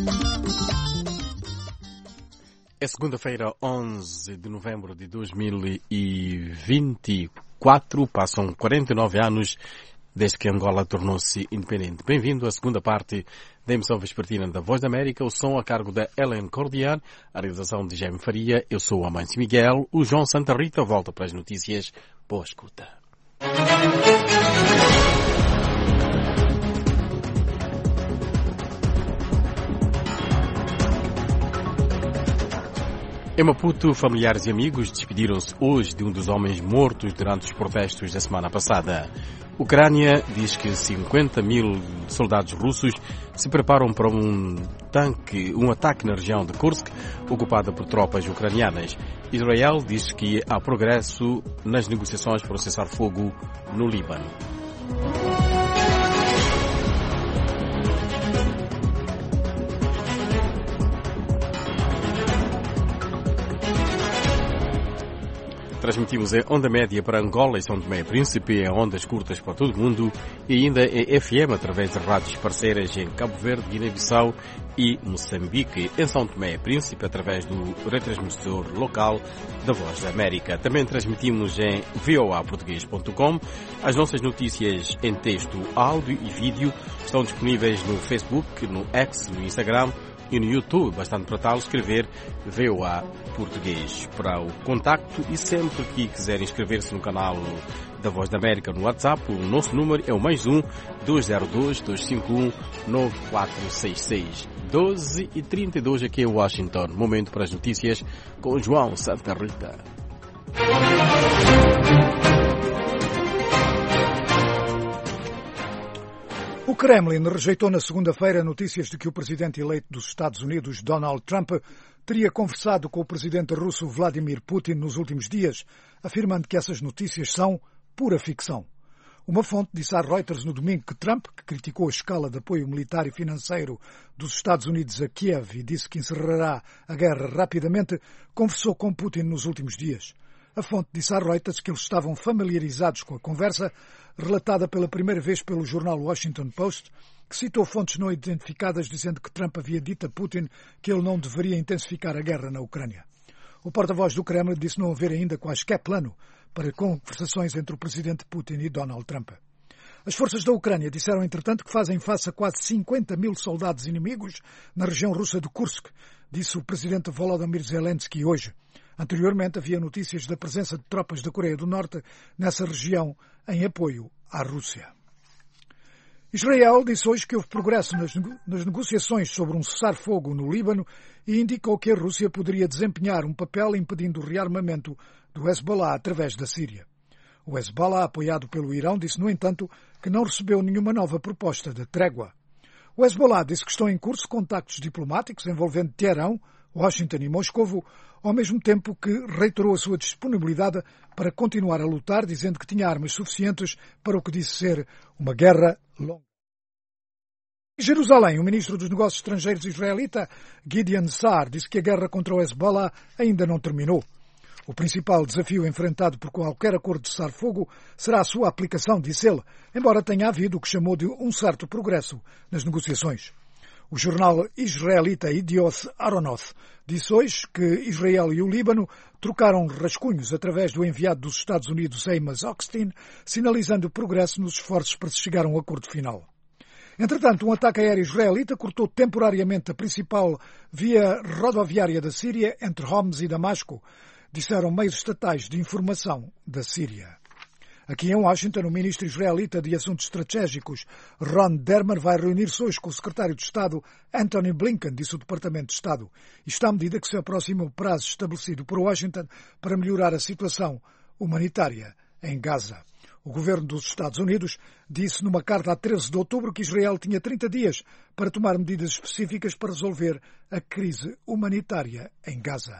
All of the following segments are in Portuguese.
É segunda-feira, 11 de novembro de 2024. Passam 49 anos desde que Angola tornou-se independente. Bem-vindo à segunda parte da emissão vespertina da Voz da América. O som a cargo da Helen Cordian, a realização de Jaime Faria. Eu sou o Amâncio Miguel. O João Santa Rita volta para as notícias. Boa escuta. Em Maputo, familiares e amigos despediram-se hoje de um dos homens mortos durante os protestos da semana passada. A Ucrânia diz que 50 mil soldados russos se preparam para um ataque na região de Kursk, ocupada por tropas ucranianas. Israel diz que há progresso nas negociações para o cessar-fogo no Líbano. Transmitimos em onda média para Angola e São Tomé e Príncipe, em ondas curtas para todo o mundo e ainda em FM através de rádios parceiras em Cabo Verde, Guiné-Bissau e Moçambique, em São Tomé e Príncipe através do retransmissor local da Voz da América. Também transmitimos em voaportugues.com. As nossas notícias em texto, áudio e vídeo estão disponíveis no Facebook, no X, no Instagram e no YouTube. Bastante para tal escrever VOA Português. Para o contacto e sempre que quiser inscrever-se no canal da Voz da América no WhatsApp, o nosso número é o +1 202 251 9466. 12h32 aqui em Washington. Momento para as notícias com João Santa Rita. O Kremlin rejeitou na segunda-feira notícias de que o presidente eleito dos Estados Unidos, Donald Trump, teria conversado com o presidente russo Vladimir Putin nos últimos dias, afirmando que essas notícias são pura ficção. Uma fonte disse à Reuters no domingo que Trump, que criticou a escala de apoio militar e financeiro dos Estados Unidos a Kiev e disse que encerrará a guerra rapidamente, conversou com Putin nos últimos dias. A fonte disse à Reuters que eles estavam familiarizados com a conversa, relatada pela primeira vez pelo jornal Washington Post, que citou fontes não identificadas dizendo que Trump havia dito a Putin que ele não deveria intensificar a guerra na Ucrânia. O porta-voz do Kremlin disse não haver ainda quaisquer plano para conversações entre o presidente Putin e Donald Trump. As forças da Ucrânia disseram, entretanto, que fazem face a quase 50 mil soldados inimigos na região russa de Kursk, disse o presidente Volodymyr Zelensky hoje. Anteriormente havia notícias da presença de tropas da Coreia do Norte nessa região em apoio à Rússia. Israel disse hoje que houve progresso nas negociações sobre um cessar-fogo no Líbano e indicou que a Rússia poderia desempenhar um papel impedindo o rearmamento do Hezbollah através da Síria. O Hezbollah, apoiado pelo Irão, disse, no entanto, que não recebeu nenhuma nova proposta de trégua. O Hezbollah disse que estão em curso contactos diplomáticos envolvendo Teherão, Washington e Moscovo, ao mesmo tempo que reiterou a sua disponibilidade para continuar a lutar, dizendo que tinha armas suficientes para o que disse ser uma guerra longa. Em Jerusalém, o ministro dos Negócios Estrangeiros israelita, Gideon Saar, disse que a guerra contra o Hezbollah ainda não terminou. O principal desafio enfrentado por qualquer acordo de cessar-fogo será a sua aplicação, disse ele, embora tenha havido o que chamou de um certo progresso nas negociações. O jornal israelita Idioth Aronoth disse hoje que Israel e o Líbano trocaram rascunhos através do enviado dos Estados Unidos, Amos Hochstein, sinalizando progresso nos esforços para se chegar a um acordo final. Entretanto, um ataque aéreo israelita cortou temporariamente a principal via rodoviária da Síria entre Homs e Damasco, disseram meios estatais de informação da Síria. Aqui em Washington, o ministro israelita de Assuntos Estratégicos, Ron Dermer, vai reunir-se hoje com o secretário de Estado, Antony Blinken, disse o Departamento de Estado. Isto à medida que se aproxima o prazo estabelecido por Washington para melhorar a situação humanitária em Gaza. O governo dos Estados Unidos disse numa carta a 13 de outubro que Israel tinha 30 dias para tomar medidas específicas para resolver a crise humanitária em Gaza.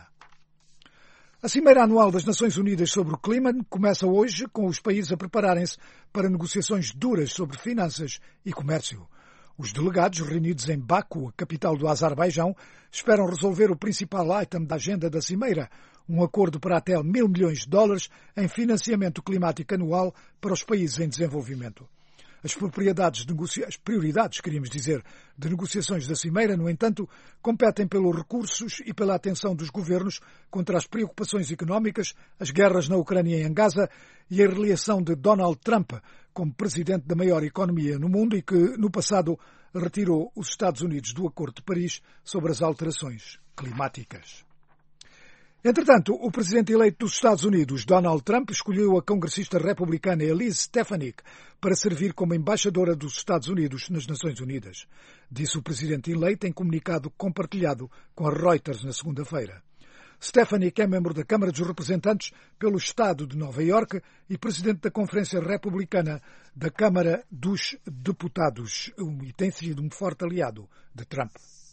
A Cimeira Anual das Nações Unidas sobre o Clima começa hoje com os países a prepararem-se para negociações duras sobre finanças e comércio. Os delegados, reunidos em Baku, a capital do Azerbaijão, esperam resolver o principal item da agenda da Cimeira, um acordo para até $1.000 milhões em financiamento climático anual para os países em desenvolvimento. As prioridades, queríamos dizer, de negociações da Cimeira, no entanto, competem pelos recursos e pela atenção dos governos contra as preocupações económicas, as guerras na Ucrânia e em Gaza e a reeleição de Donald Trump como presidente da maior economia no mundo e que, no passado, retirou os Estados Unidos do Acordo de Paris sobre as alterações climáticas. Entretanto, o presidente eleito dos Estados Unidos, Donald Trump, escolheu a congressista republicana Elise Stefanik para servir como embaixadora dos Estados Unidos nas Nações Unidas. Disse o presidente eleito em comunicado compartilhado com a Reuters na segunda-feira. Stefanik é membro da Câmara dos Representantes pelo Estado de Nova Iorque e presidente da Conferência Republicana da Câmara dos Deputados e tem sido um forte aliado de Trump.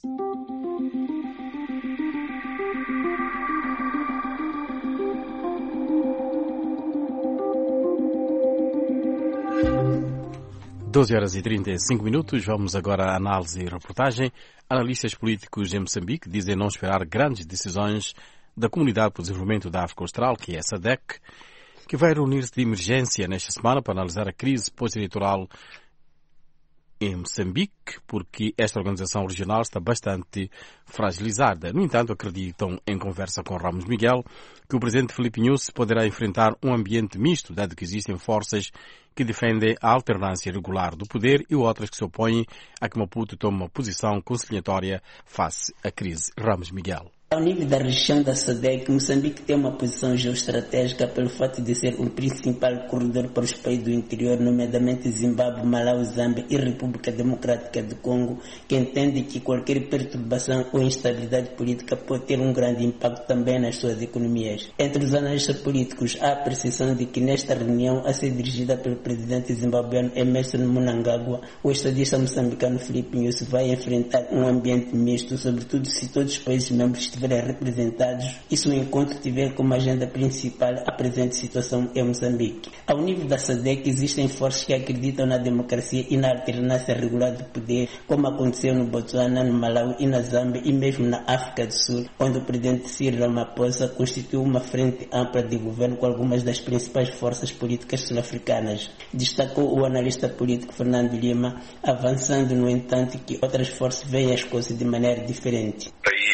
Horas e 35 minutos. Vamos agora à análise e reportagem. Analistas políticos em Moçambique dizem não esperar grandes decisões da Comunidade para o Desenvolvimento da África Austral, que é a SADC, que vai reunir-se de emergência nesta semana para analisar a crise pós-eleitoral em Moçambique, porque esta organização regional está bastante fragilizada. No entanto, acreditam, em conversa com Ramos Miguel, que o presidente Filipe Nyusi poderá enfrentar um ambiente misto, dado que existem forças que defendem a alternância regular do poder e outras que se opõem a que Maputo tome uma posição conciliatória face à crise. Ramos Miguel. Ao nível da região da SADC, Moçambique tem uma posição geoestratégica pelo fato de ser o principal corredor para os países do interior, nomeadamente Zimbábue, Malawi, Zâmbia e República Democrática do Congo, que entende que qualquer perturbação ou instabilidade política pode ter um grande impacto também nas suas economias. Entre os analistas políticos, há a percepção de que nesta reunião, a ser dirigida pelo presidente zimbabueano Emmerson Mnangagwa, o estadista moçambicano Filipe Nyusi vai enfrentar um ambiente misto, sobretudo se todos os países membros estiverem representados e se o encontro tiver como agenda principal a presente situação em Moçambique. Ao nível da SADC, existem forças que acreditam na democracia e na alternância regular do poder, como aconteceu no Botsuana, no Malawi e na Zâmbia e mesmo na África do Sul, onde o presidente Cyril Ramaphosa constituiu uma frente ampla de governo com algumas das principais forças políticas sul-africanas. Destacou o analista político Fernando Lima, avançando, no entanto, que outras forças veem as coisas de maneira diferente.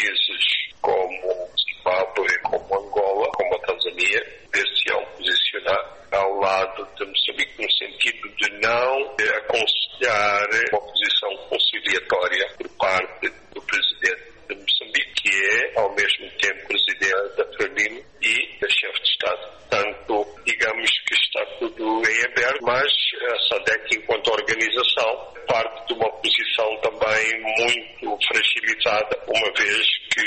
Ao lado de Moçambique no sentido de não aconselhar uma posição conciliatória por parte do presidente de Moçambique, que é ao mesmo tempo presidente da Frelimo e chefe de Estado. Portanto, digamos que está tudo em aberto, mas a SADC, enquanto organização, parte de uma posição também muito fragilizada, uma vez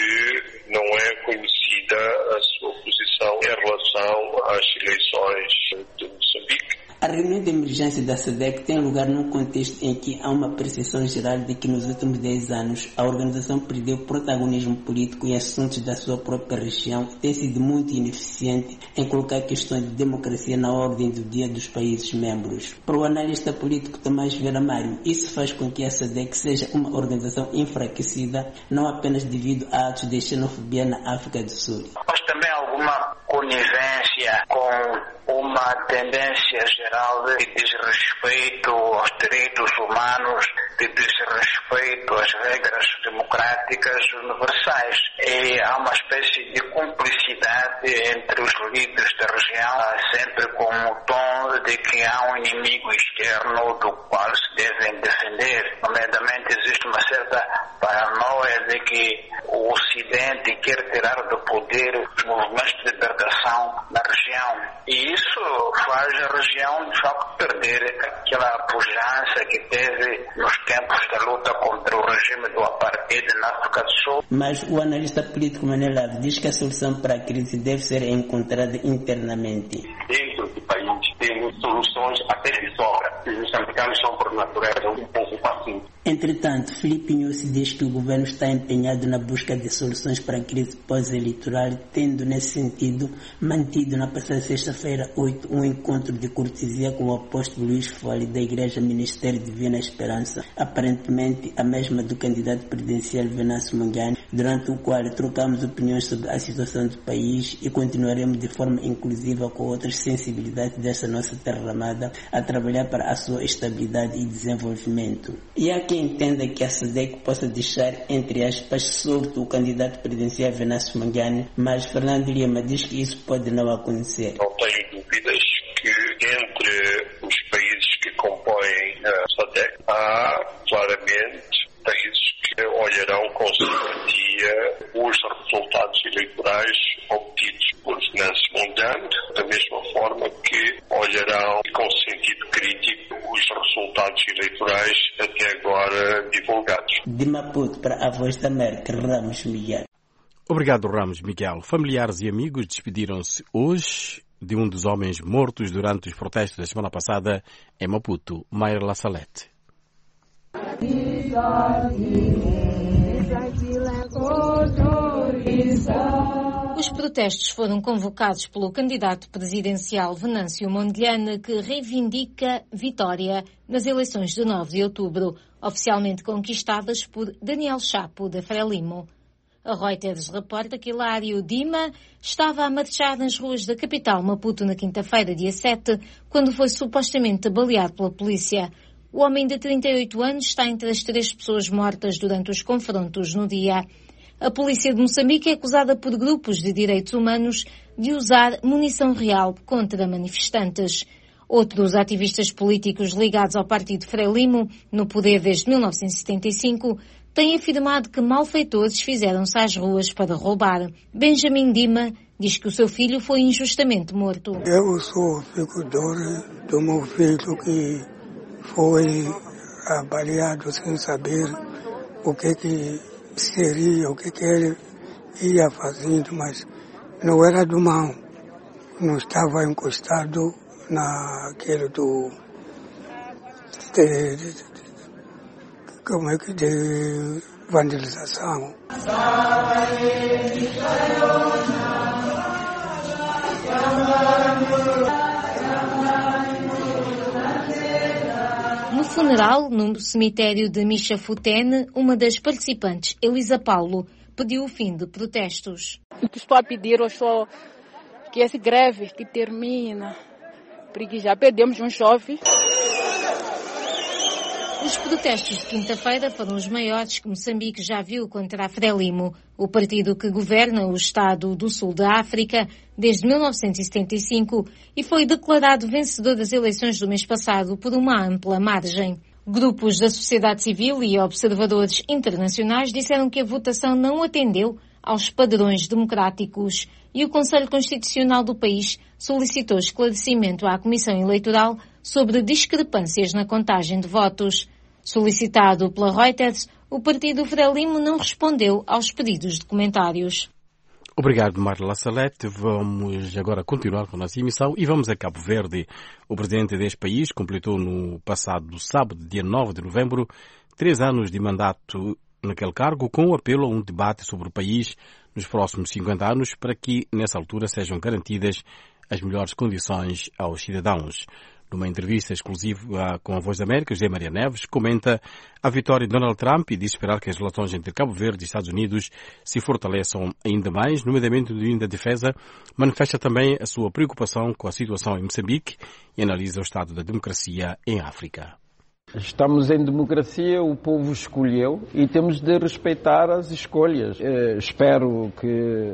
que não é conhecida a sua posição em relação às eleições de Moçambique. A reunião de emergência da SADC tem lugar num contexto em que há uma percepção geral de que nos últimos 10 anos a organização perdeu protagonismo político em assuntos da sua própria região e tem sido muito ineficiente em colocar questões de democracia na ordem do dia dos países membros. Para o analista político Tomás Vera Mário, isso faz com que a SADC seja uma organização enfraquecida, não apenas devido a atos de xenofobia na África do Sul, mas também alguma conivência com uma tendência geral de desrespeito aos direitos humanos, de desrespeito às regras democráticas universais. E há uma espécie de cumplicidade entre os líderes da região, sempre com o tom de que há um inimigo externo do qual se devem defender. Nomeadamente, existe uma certa paranoia de que o Ocidente quer tirar do poder os movimentos de libertação na região. E isso faz a região, de facto, perder aquela pujança que teve nos tempos da luta contra o regime do apartheid na África do Sul. Mas o analista político Manuel Ave diz que a solução para a crise deve ser encontrada internamente. Dentro do país temos soluções até de sobra. Os moçambicanos são, por natureza, um povo paciente. Entretanto, Filipe Nyusi diz que o governo está empenhado na busca de soluções para a crise pós-eleitoral, tendo, nesse sentido, mantido na passada sexta-feira 8 um encontro de cortesia com o apóstolo Luís Folli da Igreja Ministério Divina Esperança, aparentemente a mesma do candidato presidencial Venâncio Mondlane, durante o qual trocamos opiniões sobre a situação do país e continuaremos de forma inclusiva com outras sensibilidades desta nossa terra amada a trabalhar para a sua estabilidade e desenvolvimento. E há quem entenda que a SADC possa deixar, entre aspas, solto o candidato presidencial Venâncio Mondlane, mas Fernando Lima diz que isso pode não acontecer. Não tenho dúvidas que entre os países que compõem a SADC há claramente países que olharão com simpatia os resultados eleitorais obtidos por Venâncio Mondlane, da mesma forma que olharão com sentido crítico os resultados eleitorais até agora divulgados. De Maputo para a Voz da América, Ramos Miguel. Obrigado, Ramos Miguel. Familiares e amigos despediram-se hoje de um dos homens mortos durante os protestos da semana passada em Maputo, Mayra La Salette. Os protestos foram convocados pelo candidato presidencial Venâncio Mondlane, que reivindica vitória nas eleições de 9 de outubro, oficialmente conquistadas por Daniel Chapo da Frelimo. A Reuters reporta que Hilário Dima estava a marchar nas ruas da capital Maputo na quinta-feira, dia 7, quando foi supostamente baleado pela polícia. O homem de 38 anos está entre as 3 pessoas mortas durante os confrontos no dia. A polícia de Moçambique é acusada por grupos de direitos humanos de usar munição real contra manifestantes. Outros ativistas políticos ligados ao partido Frelimo, no poder desde 1975, têm afirmado que malfeitores fizeram-se às ruas para roubar. Benjamin Dima diz que o seu filho foi injustamente morto. Eu fico dor do meu filho que foi baleado sem saber o que seria, o que ele ia fazendo, mas não era do mal, não estava encostado naquele de vandalização. No funeral, no cemitério de Michafutene, uma das participantes, Elisa Paulo, pediu o fim de protestos. O que estou a pedir é só que essa greve que termina, porque já perdemos um jovem. Os protestos de quinta-feira foram os maiores que Moçambique já viu contra a Frelimo, o partido que governa o Estado do Sul da África desde 1975 e foi declarado vencedor das eleições do mês passado por uma ampla margem. Grupos da sociedade civil e observadores internacionais disseram que a votação não atendeu aos padrões democráticos e o Conselho Constitucional do país solicitou esclarecimento à Comissão Eleitoral sobre discrepâncias na contagem de votos. Solicitado pela Reuters, o partido Frelimo não respondeu aos pedidos de comentários. Obrigado, Mayra La Salette. Vamos agora continuar com a nossa emissão e vamos a Cabo Verde. O presidente deste país completou no passado sábado, dia 9 de novembro, 3 anos de mandato naquele cargo, com o apelo a um debate sobre o país nos próximos 50 anos para que, nessa altura, sejam garantidas as melhores condições aos cidadãos. Numa entrevista exclusiva com a Voz da América, José Maria Neves comenta a vitória de Donald Trump e diz esperar que as relações entre Cabo Verde e Estados Unidos se fortaleçam ainda mais, nomeadamente no domínio da defesa. Manifesta também a sua preocupação com a situação em Moçambique e analisa o estado da democracia em África. Estamos em democracia, o povo escolheu e temos de respeitar as escolhas. Espero que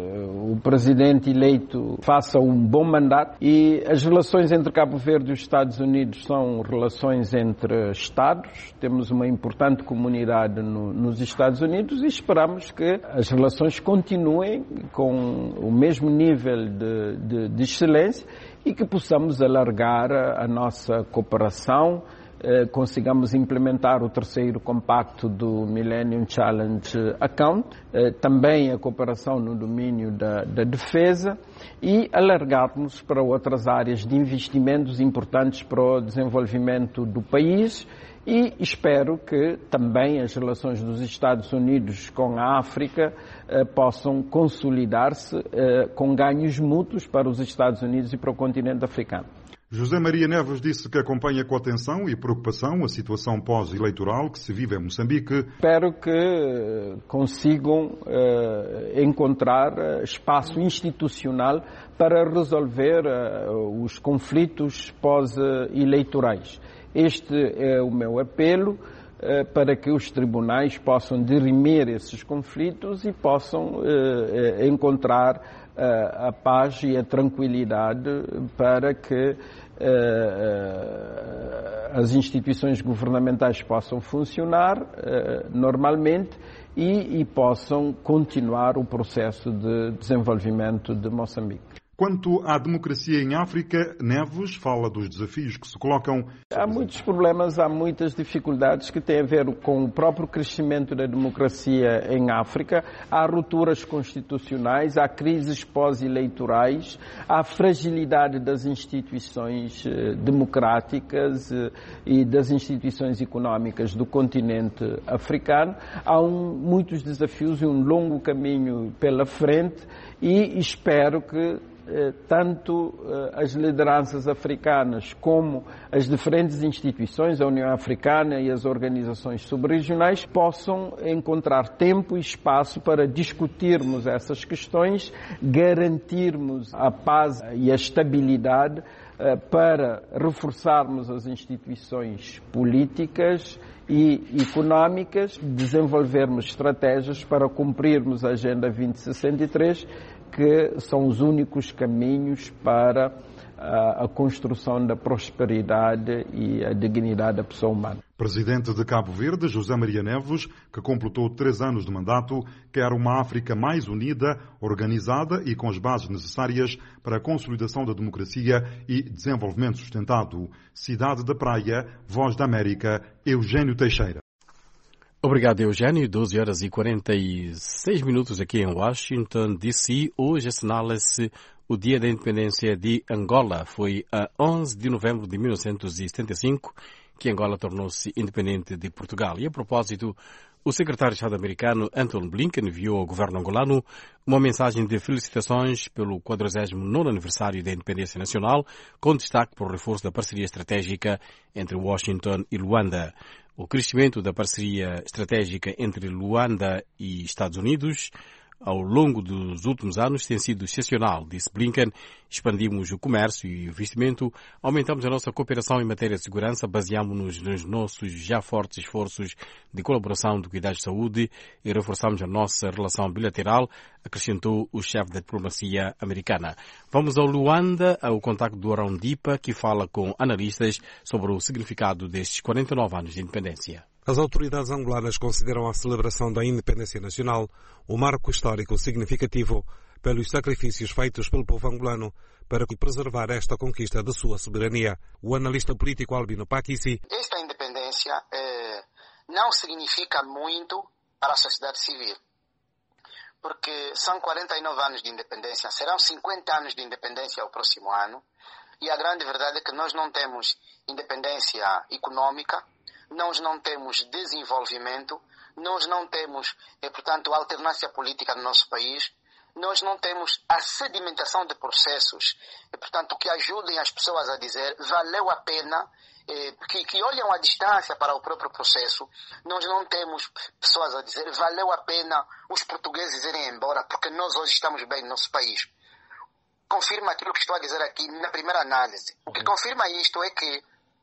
o presidente eleito faça um bom mandato e as relações entre Cabo Verde e os Estados Unidos são relações entre Estados. Temos uma importante comunidade nos Estados Unidos e esperamos que as relações continuem com o mesmo nível de excelência e que possamos alargar a nossa cooperação, consigamos implementar o terceiro compacto do Millennium Challenge Account, também a cooperação no domínio da defesa e alargarmos para outras áreas de investimentos importantes para o desenvolvimento do país. E espero que também as relações dos Estados Unidos com a África possam consolidar-se com ganhos mútuos para os Estados Unidos e para o continente africano. José Maria Neves disse que acompanha com atenção e preocupação a situação pós-eleitoral que se vive em Moçambique. Espero que consigam encontrar espaço institucional para resolver os conflitos pós-eleitorais. Este é o meu apelo para que os tribunais possam dirimir esses conflitos e possam encontrar a paz e a tranquilidade para que as instituições governamentais possam funcionar normalmente e possam continuar o processo de desenvolvimento de Moçambique. Quanto à democracia em África, Neves fala dos desafios que se colocam. Há muitos problemas, há muitas dificuldades que têm a ver com o próprio crescimento da democracia em África. Há rupturas constitucionais, há crises pós-eleitorais, há fragilidade das instituições democráticas e das instituições económicas do continente africano. Há muitos desafios e um longo caminho pela frente e espero que tanto as lideranças africanas como as diferentes instituições, a União Africana e as organizações subregionais, possam encontrar tempo e espaço para discutirmos essas questões, garantirmos a paz e a estabilidade para reforçarmos as instituições políticas e económicas, desenvolvermos estratégias para cumprirmos a Agenda 2063, que são os únicos caminhos para a construção da prosperidade e a dignidade da pessoa humana. Presidente de Cabo Verde, José Maria Neves, que completou 3 anos de mandato, quer uma África mais unida, organizada e com as bases necessárias para a consolidação da democracia e desenvolvimento sustentado. Cidade da Praia, Voz da América, Eugênio Teixeira. Obrigado, Eugênio. 12h46 aqui em Washington, D.C. Hoje assinala-se o Dia da Independência de Angola. Foi a 11 de novembro de 1975 que Angola tornou-se independente de Portugal. E, a propósito, o secretário de Estado americano Antony Blinken enviou ao governo angolano uma mensagem de felicitações pelo 49º aniversário da independência nacional, com destaque para o reforço da parceria estratégica entre Washington e Luanda. O crescimento da parceria estratégica entre Luanda e Estados Unidos ao longo dos últimos anos tem sido excepcional, disse Blinken. Expandimos o comércio e o investimento, aumentamos a nossa cooperação em matéria de segurança, baseamos-nos nos nossos já fortes esforços de colaboração de cuidados de saúde e reforçamos a nossa relação bilateral, acrescentou o chefe da diplomacia americana. Vamos ao Luanda, ao contacto do Arão Dipa, que fala com analistas sobre o significado destes 49 anos de independência. As autoridades angolanas consideram a celebração da independência nacional um marco histórico significativo pelos sacrifícios feitos pelo povo angolano para preservar esta conquista da sua soberania. O analista político Albino Pakissi. Esta independência não significa muito para a sociedade civil, porque são 49 anos de independência, serão 50 anos de independência ao próximo ano, e a grande verdade é que nós não temos independência econômica, nós não temos desenvolvimento, nós não temos, portanto, alternância política no nosso país, nós não temos a sedimentação de processos, portanto, que ajudem as pessoas a dizer valeu a pena, que olham à distância para o próprio processo. Nós não temos pessoas a dizer valeu a pena os portugueses irem embora porque nós hoje estamos bem no nosso país. Confirma aquilo que estou a dizer aqui na primeira análise. O que confirma isto é que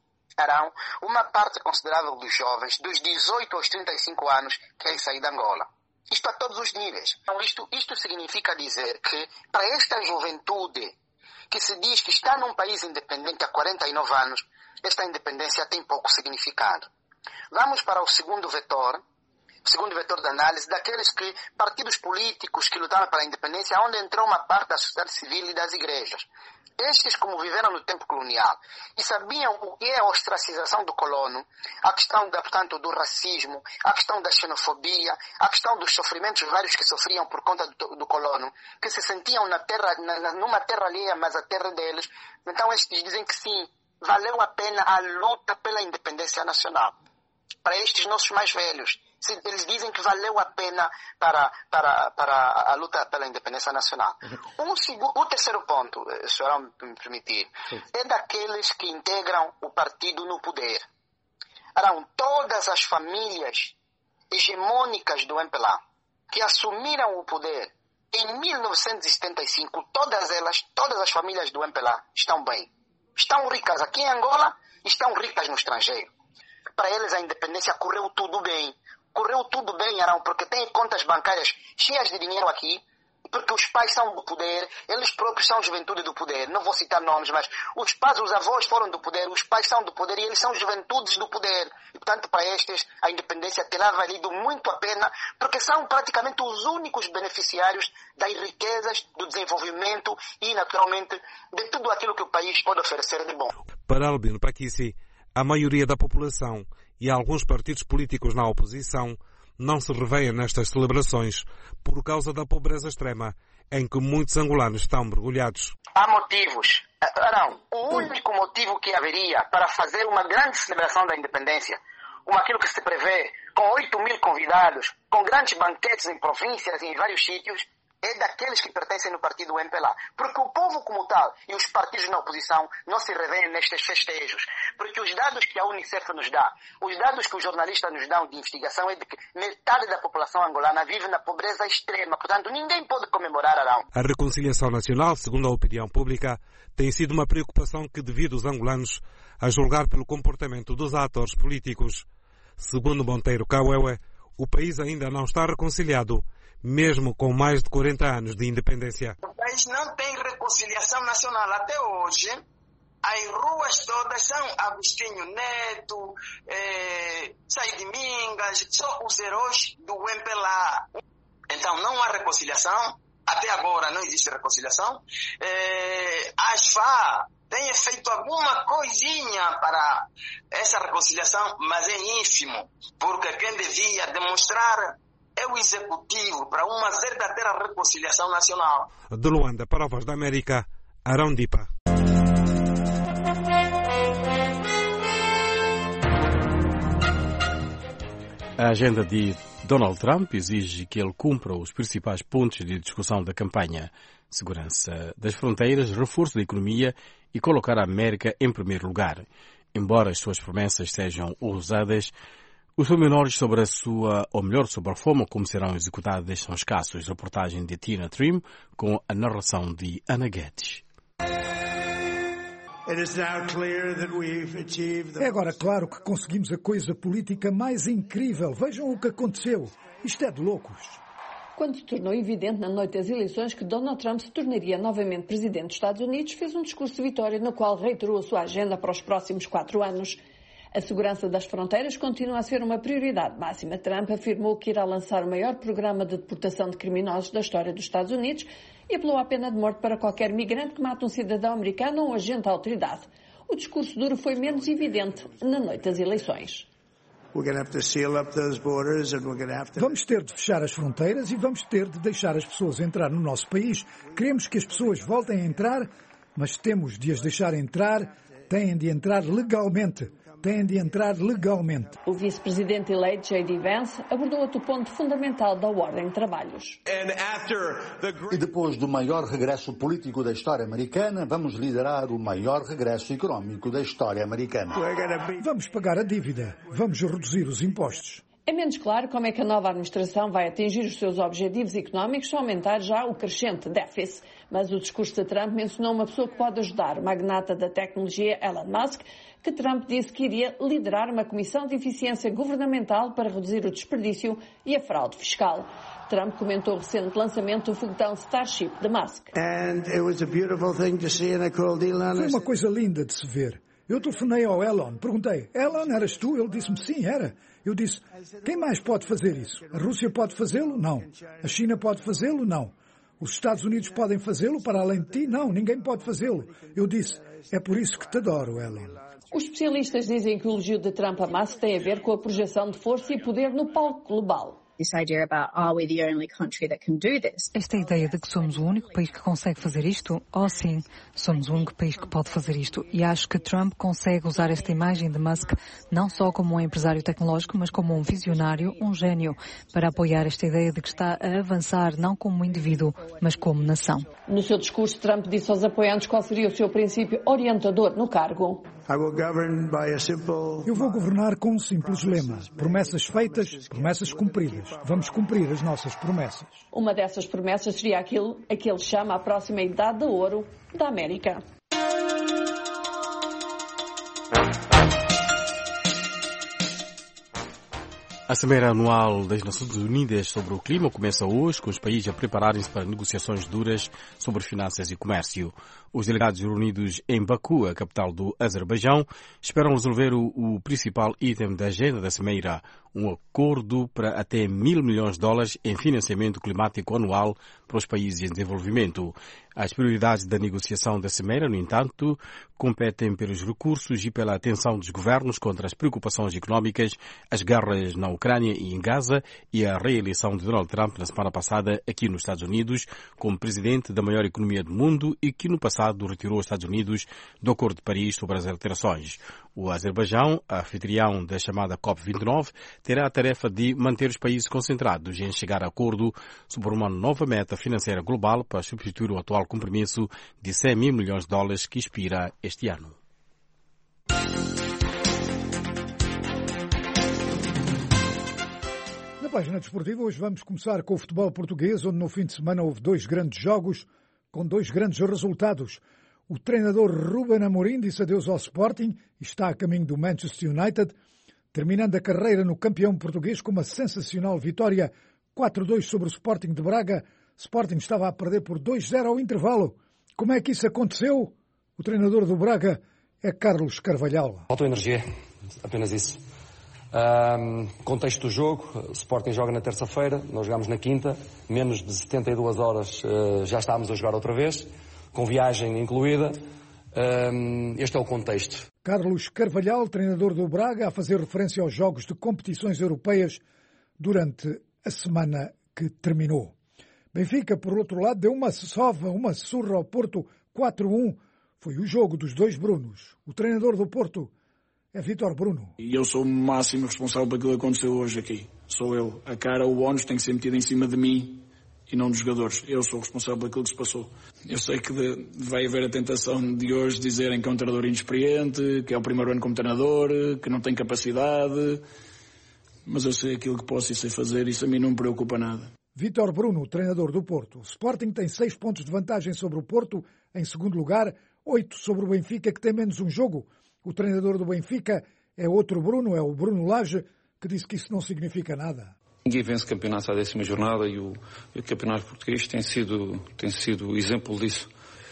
uma parte considerável dos jovens, dos 18 aos 35 anos, querem sair de Angola. Isto a todos os níveis. Então, isto significa dizer que, para esta juventude que se diz que está num país independente há 49 anos, esta independência tem pouco significado. Vamos para o segundo vetor de análise, daqueles partidos políticos que lutaram para a independência, onde entrou uma parte da sociedade civil e das igrejas. Estes, como viveram no tempo colonial e sabiam o que é a ostracização do colono, a questão do racismo, a questão da xenofobia, a questão dos sofrimentos vários que sofriam por conta do colono, que se sentiam numa terra alheia, mas a terra deles. Então estes dizem que sim, valeu a pena a luta pela independência nacional. Para estes nossos mais velhos, Eles dizem que valeu a pena para a luta pela independência nacional. O terceiro ponto, se o senhor me permitir, é daqueles que integram o partido no poder. Eram todas as famílias hegemônicas do MPLA que assumiram o poder em 1975, todas as famílias do MPLA estão bem. Estão ricas aqui em Angola, estão ricas no estrangeiro. Para eles a independência correu tudo bem. Correu tudo bem, Arão, porque têm contas bancárias cheias de dinheiro aqui, porque os pais são do poder, eles próprios são juventude do poder. Não vou citar nomes, mas os pais, os avós foram do poder, os pais são do poder e eles são juventudes do poder. E, portanto, para estes, a independência terá valido muito a pena, porque são praticamente os únicos beneficiários das riquezas, do desenvolvimento e, naturalmente, de tudo aquilo que o país pode oferecer de bom. Para Albino Paquici, a maioria da população e alguns partidos políticos na oposição não se revêem nestas celebrações por causa da pobreza extrema em que muitos angolanos estão mergulhados. Há motivos. Não, o único motivo que haveria para fazer uma grande celebração da independência, como aquilo que se prevê, com 8.000 convidados, com grandes banquetes em províncias e em vários sítios, é daqueles que pertencem no partido MPLA. Porque o povo como tal e os partidos na oposição não se revêem nestes festejos. Porque os dados que a Unicef nos dá, os dados que os jornalistas nos dão de investigação é de que metade da população angolana vive na pobreza extrema. Portanto, ninguém pode comemorar, Arão. A reconciliação nacional, segundo a opinião pública, tem sido uma preocupação que divide os angolanos, a julgar pelo comportamento dos atores políticos. Segundo Monteiro Cauewe, o país ainda não está reconciliado, mesmo com mais de 40 anos de independência. O país não tem reconciliação nacional até hoje. As ruas todas são Agostinho Neto, Said Mingas, só os heróis do MPLA. Então não há reconciliação, até agora não existe reconciliação. A ASFA tem feito alguma coisinha para essa reconciliação, mas é ínfimo, porque quem devia demonstrar é o executivo para uma verdadeira reconciliação nacional. De Luanda para a Voz da América, Arão Dipa. A agenda de Donald Trump exige que ele cumpra os principais pontos de discussão da campanha: segurança das fronteiras, reforço da economia e colocar a América em primeiro lugar. Embora as suas promessas sejam ousadas, os pormenores sobre sobre a forma como serão executadas são escassos. Reportagem de Tina Trim com a narração de Ana Guedes. É agora claro que conseguimos a coisa política mais incrível. Vejam o que aconteceu. Isto é de loucos. Quando se tornou evidente na noite das eleições que Donald Trump se tornaria novamente presidente dos Estados Unidos, fez um discurso de vitória no qual reiterou a sua agenda para os próximos 4 anos. A segurança das fronteiras continua a ser uma prioridade máxima. Trump afirmou que irá lançar o maior programa de deportação de criminosos da história dos Estados Unidos e apelou à pena de morte para qualquer migrante que mate um cidadão americano ou um agente da autoridade. O discurso duro foi menos evidente na noite das eleições. Vamos ter de fechar as fronteiras e vamos ter de deixar as pessoas entrar no nosso país. Queremos que as pessoas voltem a entrar, mas temos de as deixar entrar, têm de entrar legalmente. O vice-presidente eleito J.D. Vance abordou outro ponto fundamental da ordem de trabalhos. E depois do maior regresso político da história americana, vamos liderar o maior regresso económico da história americana. Vamos pagar a dívida, vamos reduzir os impostos. É menos claro como é que a nova administração vai atingir os seus objetivos económicos se aumentar já o crescente déficit. Mas o discurso de Trump mencionou uma pessoa que pode ajudar, o magnata da tecnologia Elon Musk, que Trump disse que iria liderar uma comissão de eficiência governamental para reduzir o desperdício e a fraude fiscal. Trump comentou o recente lançamento do foguetão Starship de Musk. Foi uma coisa linda de se ver. Eu telefonei ao Elon, perguntei, Elon, eras tu? Ele disse-me, sim, era. Eu disse, quem mais pode fazer isso? A Rússia pode fazê-lo? Não. A China pode fazê-lo? Não. Os Estados Unidos podem fazê-lo para além de ti? Não, ninguém pode fazê-lo. Eu disse, é por isso que te adoro, Elon. Os especialistas dizem que o elogio de Trump a Musk tem a ver com a projeção de força e poder no palco global. Esta ideia de que somos o único país que consegue fazer isto? Oh sim, somos o único país que pode fazer isto. E acho que Trump consegue usar esta imagem de Musk não só como um empresário tecnológico, mas como um visionário, um gênio, para apoiar esta ideia de que está a avançar não como indivíduo, mas como nação. No seu discurso, Trump disse aos apoiantes qual seria o seu princípio orientador no cargo. Eu vou governar com um simples lema. Promessas feitas, promessas cumpridas. Vamos cumprir as nossas promessas. Uma dessas promessas seria aquilo a que ele chama a próxima idade de ouro da América. A Cimeira Anual das Nações Unidas sobre o Clima começa hoje, com os países a prepararem-se para negociações duras sobre finanças e comércio. Os delegados reunidos em Baku, a capital do Azerbaijão, esperam resolver o principal item da agenda da Cimeira, um acordo para até $1.000 milhões em financiamento climático anual para os países em desenvolvimento. As prioridades da negociação da Cimeira, no entanto, competem pelos recursos e pela atenção dos governos contra as preocupações económicas, as guerras na Ucrânia e em Gaza e a reeleição de Donald Trump na semana passada aqui nos Estados Unidos como presidente da maior economia do mundo e que no passado retirou os Estados Unidos do Acordo de Paris sobre as alterações. O Azerbaijão, anfitrião da chamada COP29, terá a tarefa de manter os países concentrados em chegar a acordo sobre uma nova meta financeira global para substituir o atual compromisso de $100 milhões que expira este ano. Na página desportiva, hoje vamos começar com o futebol português, onde no fim de semana houve 2 grandes jogos com 2 grandes resultados. O treinador Ruben Amorim disse adeus ao Sporting e está a caminho do Manchester United, terminando a carreira no campeão português com uma sensacional vitória 4-2 sobre o Sporting de Braga. Sporting estava a perder por 2-0 ao intervalo. Como é que isso aconteceu? O treinador do Braga é Carlos Carvalhal. Faltou energia, apenas isso. Contexto do jogo, o Sporting joga na terça-feira, nós jogamos na quinta, menos de 72 horas já estávamos a jogar outra vez, com viagem incluída. Este é o contexto. Carlos Carvalhal, treinador do Braga, a fazer referência aos jogos de competições europeias durante a semana que terminou. Benfica, por outro lado, deu uma surra ao Porto 4-1. Foi o jogo dos 2 Brunos. O treinador do Porto é Vítor Bruno. E eu sou o máximo responsável por aquilo que aconteceu hoje aqui. Sou eu. A cara, o ónus tem que ser metido em cima de mim e não dos jogadores. Eu sou o responsável por aquilo que se passou. Eu sei que vai haver a tentação de hoje dizerem que é um treinador inexperiente, que é o primeiro ano como treinador, que não tem capacidade. Mas eu sei aquilo que posso e sei fazer, isso a mim não me preocupa nada. Vítor Bruno, treinador do Porto. O Sporting tem 6 pontos de vantagem sobre o Porto, em segundo lugar, 8 sobre o Benfica, que tem menos um jogo. O treinador do Benfica é outro Bruno, é o Bruno Lage, que disse que isso não significa nada. Ninguém vence campeonatos à 10ª jornada e o campeonato português tem sido exemplo disso.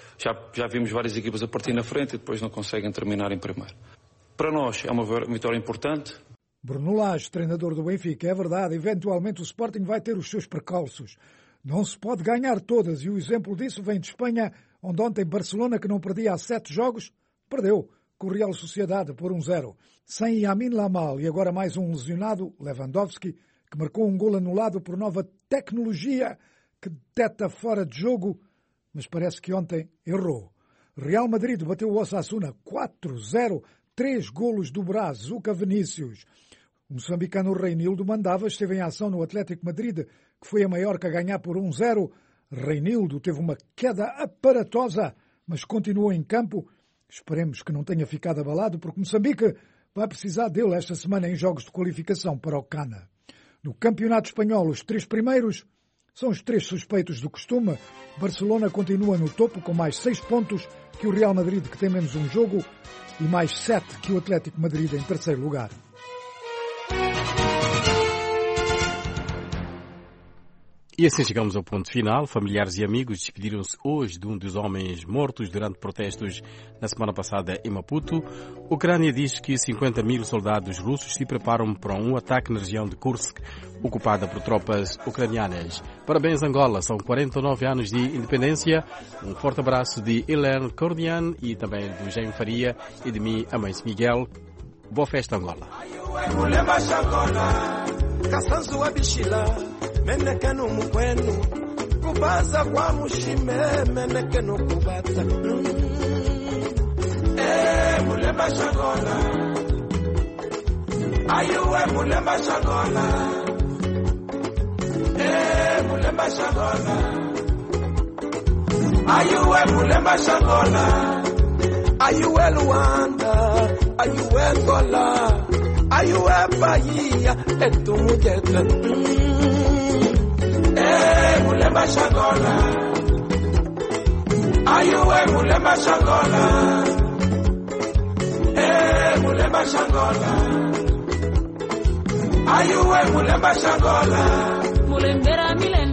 Já vimos várias equipas a partir na frente e depois não conseguem terminar em primeiro. Para nós é uma vitória importante. Bruno Lage, treinador do Benfica, é verdade, eventualmente o Sporting vai ter os seus percalços. Não se pode ganhar todas e o exemplo disso vem de Espanha, onde ontem Barcelona, que não perdia há 7 jogos, perdeu com o Real Sociedade por 1-0. Sem Yamin Lamal e agora mais um lesionado, Lewandowski, que marcou um gol anulado por nova tecnologia que detecta fora de jogo, mas parece que ontem errou. Real Madrid bateu o Osasuna 4-0, 3 golos do Brazuca Vinícius. O moçambicano Reinildo Mandava esteve em ação no Atlético Madrid, que foi a Maiorca a ganhar por 1-0. Reinildo teve uma queda aparatosa, mas continuou em campo. Esperemos que não tenha ficado abalado, porque Moçambique vai precisar dele esta semana em jogos de qualificação para o Cana. No Campeonato Espanhol, os 3 primeiros são os 3 suspeitos do costume. Barcelona continua no topo com mais 6 pontos que o Real Madrid, que tem menos um jogo, e mais 7 que o Atlético Madrid em terceiro lugar. E assim chegamos ao ponto final. Familiares e amigos despediram-se hoje de um dos homens mortos durante protestos na semana passada em Maputo. A Ucrânia diz que 50.000 soldados russos se preparam para um ataque na região de Kursk, ocupada por tropas ucranianas. Parabéns, Angola. São 49 anos de independência. Um forte abraço de Helene Cordian e também do Jaime Faria e de mim, Amâncio Miguel. Boa festa, Angola. kasanzu wa bishila menekenu mukwenu kubaza kwa mushime menekenu kubata mulemba shagola ayuwe mulemba shagola mulemba shagola ayuwe mulemba shagola ayuwe Luanda ayuwe Angola ayuwe Bahia etumujete mulemba shagola ayuwe mulemba shagola mulemba shagola ayuwe mulemba shagola mulembera mile